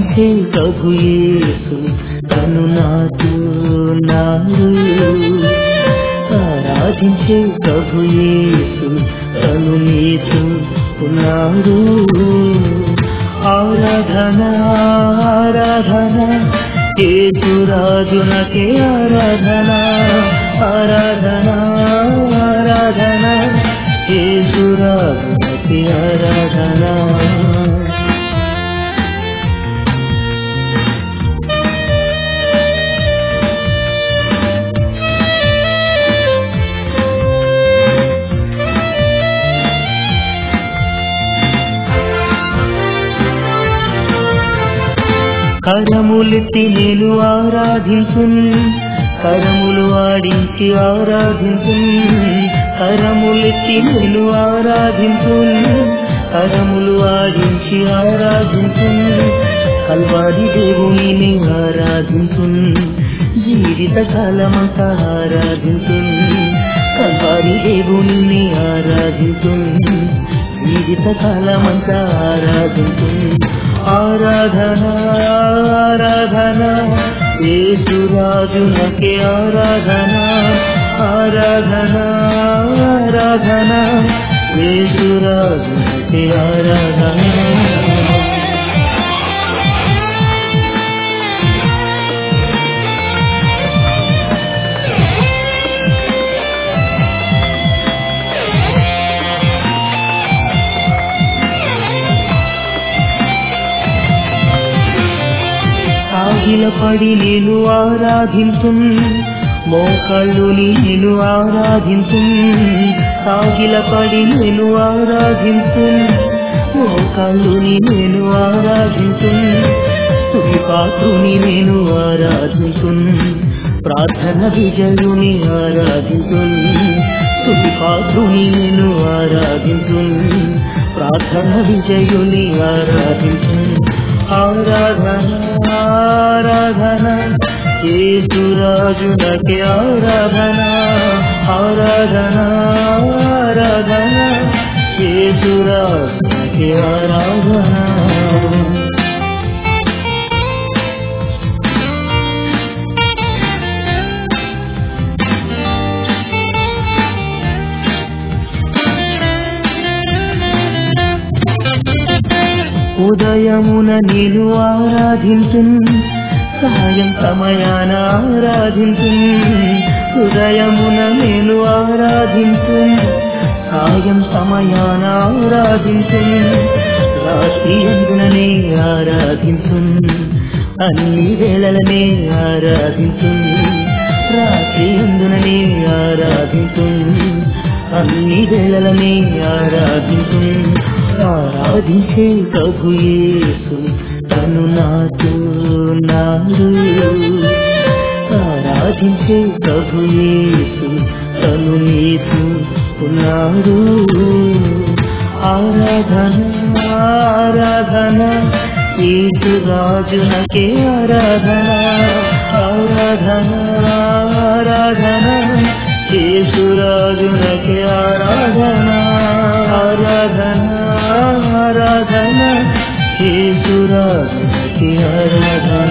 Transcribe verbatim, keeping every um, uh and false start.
ఆరాధించే ప్రభు యేసు తను నాతో నాడు ఆరాధించే ప్రభు యేసు తను నీతో ఉన్నాడు ఆరాధన ఆరాధన యేసు రాజునకే ఆరాధన ఆరాధన ఆరాధన యేసు రాజునకే ఆరాధన కరములెత్తి నేను ఆరాధించున్ కరములు ఆడించి ఆరాధించున్ కరములెత్తి నేను ఆరాధించున్ కరములు ఆడించి ఆరాధించున్ కల్వారి దేవుని ఆరాధించున్ జీవిత కాలమంతా ఆరాధించున్ కల్వారి దేవుని ఆరాధించున్ జీవిత కాలమంతా ఆరాధించున్ ఆరాధన ఆరాధన యేసు రాజునకే ఆరాధన ఆరాధన ఆరాధన యేసు రాజునకే ఆరాధన సాగిలపడి నేను ఆరాధించున్ మోకాళ్ళుని నేను ఆరాధించున్ సాగిలపడి నేను ఆరాధించున్ మోకాళ్ళుని నేను ఆరాధించున్ స్తుతి పాత్రుని నేను ఆరాధించున్ ప్రార్థన విజయుని ఆరాధించున్ స్తుతి పాత్రుని నేను ఆరాధించున్ ప్రార్థన విజయుని ఆరాధించున్ ఆరాధన ఆరాధన యేసు రాజునకే ఆరాధన ఆరాధన ఆరాధన యేసు రాజునకే ఆరాధన ఉదయమున నేను ఆరాధించున్ సాయం సమయాన ఆరాధించున్ ఉదయమున నేను ఆరాధించున్ సాయం సమయాన ఆరాధించున్ రాత్రి అందుననే ఆరాధించున్ అన్ని వేళలనే ఆరాధించున్ రాత్రి అందుననే ఆరాధించున్ అన్ని వేళలనే ఆరాధించున్ ఆరాధించే ప్రభు యేసు తను నాతో నాడు ఆరాధించే ప్రభు యేసు తను నీతో ఉన్నాడు ఆరాధన ఆరాధన యేసు రాజునకే ఆరాధన ఆరాధన ఆరాధన యేసు రాజునకే ఆరాధన ఆరాధన ఆరాధన యేసు రాజునకే ఆరాధన